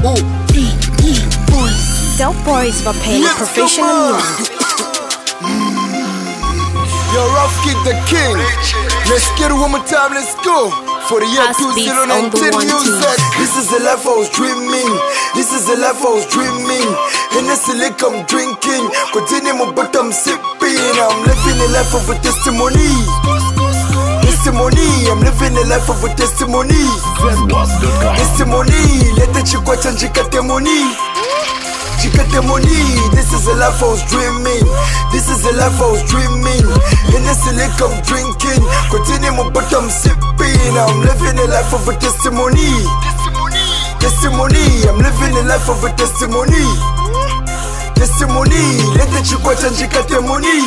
Dope Boys Vapele Professional Music. Yo, Rough Kid the King. Let's get it one more time, let's go. For the year 2019 music. This is the life I was dreaming. This is the life I was dreaming. Hennessy lick I'm drinking. Continue my but I'm sipping. I'm living a life of a testimony. Testimony, I'm living a life of a testimony. Testimony, let the chikwa chanjika temoni. This is the life I was dreaming. This is the life I was dreaming. Hennessy lick I'm drinking. Continue my but I'm sipping. I'm living a life of a testimony. Testimony, I'm living a life of a testimony. Testimony, let the chikwa chanjika temoni.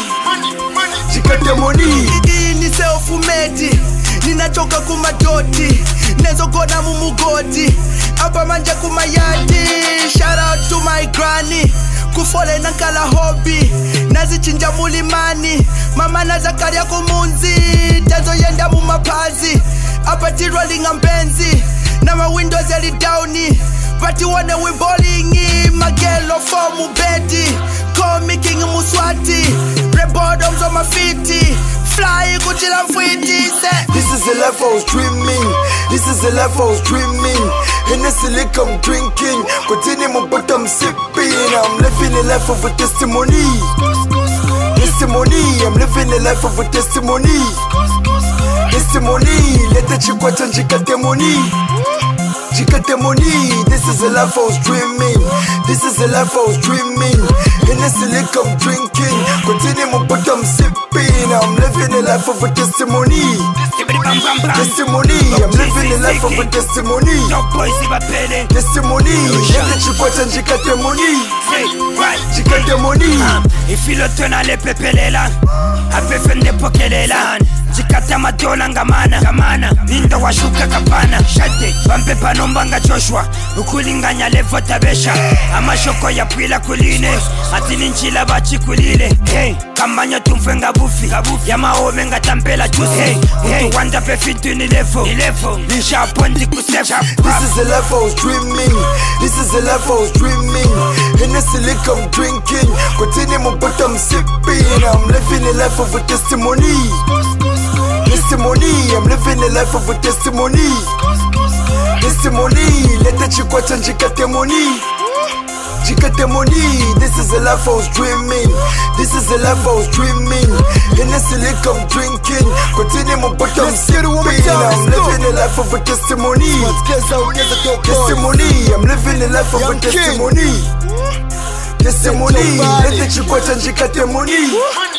Ni self-made, ninachoka kumadoti, nezogona mumugoti, apa manja kumayadi. Shout out to my granny, kufole nankala hobby, nazichinja mulimani, mama na Zakaria kumunzi, tezo yenda mumapazi, apa tiroli ngambenzi, na ma windows yali downi, pati wane we bowlingi, magelo fomu bedi, call king muswati, red bottoms on my feety, fly kuchila mfwiti. This is the life I was dreaming. This is the life I was dreaming. Hennessy lick I'm drinking. Continue my but I'm sipping. I'm living a life of a testimony. Testimony, I'm living a life of a testimony. Testimony, let the chikwa chanjika temoni. This is the life I was dreaming. This is the life I was dreaming. Hennessy lick I'm drinking. Continue my but I'm sipping. I'm living a life of a testimony. Testimony, I'm living a life of a testimony. Testimony, let the chikwa chanjika temoni. Ifilo tona le pepelela, apefende pokelela. Jikata madola ngamana, nindo washuka kapana. Shate, bampe panombanga Joshua, ukulinganya levo tabesha. Amashoko ya pwila kuline, atini nchila bachi kulile. Hey, kamanyo tumfenga bufi, yama omenga tampela juice. Utu wanda pefintu ni levo, nisha pondi kusefa. This is the life I was dreaming. This is the life I was dreaming. Hennessy lick I'm drinking. Continue my but I'm sipping. I'm living a life of a testimony. Testimony, I'm living a life of a testimony. Testimony, let the chikwa chanjika temoni. This is the life I was dreaming. This is the life I was dreaming. Hennessy lick I'm drinking. Continue my but I'm sipping. I'm living a life of a testimony. Testimony, I'm living a life of a testimony. Testimony, let the chikwa chanjika temoni.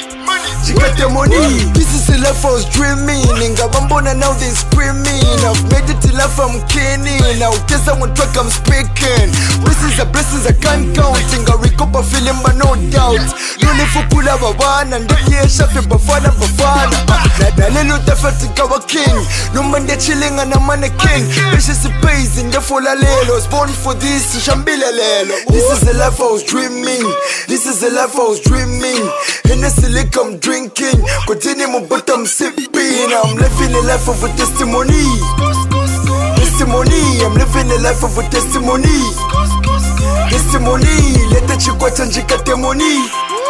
This is the life I was dreaming. Ngabambona now they screaming. I've made it to life I'm kenning. Now test on track I'm speaking. Blessings I can't count. Nga recover feeling but no doubt. Lule fukula babana ndiye shafe bafana. Na lelo tafati kawa king. No man de chilling and a mannequin. Precious pays in the fola lelo. Was born for this shambila lelo. This is the life I was dreaming. This is the life I was dreaming. Hennessy lick I'm drinking. Continue my but I'm sipping. I'm living a life of a testimony. Testimony, I'm living a life of a testimony. Testimony, let the chikwa chanjika temoni.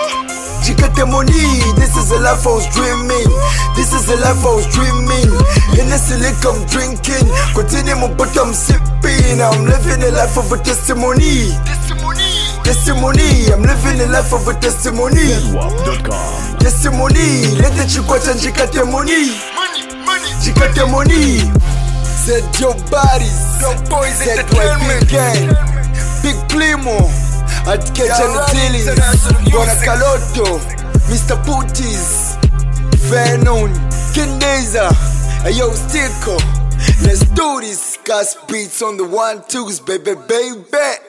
This is the life I was dreaming. This is the life I was dreaming. Hennessy lick I'm drinking. Continue my but I'm sipping. I'm living a life of a testimony. Testimony, I'm living a life of a testimony. Testimony, let the chikwa chanjika temoni. Set your bodies. Set white gang. Big Plimo at Ketchen Tillis, Bona Caloto, Mr. Putis, Venom, Kendeza, Ayo Sticko. Let's do this. Gas beats on the 1-2s, baby.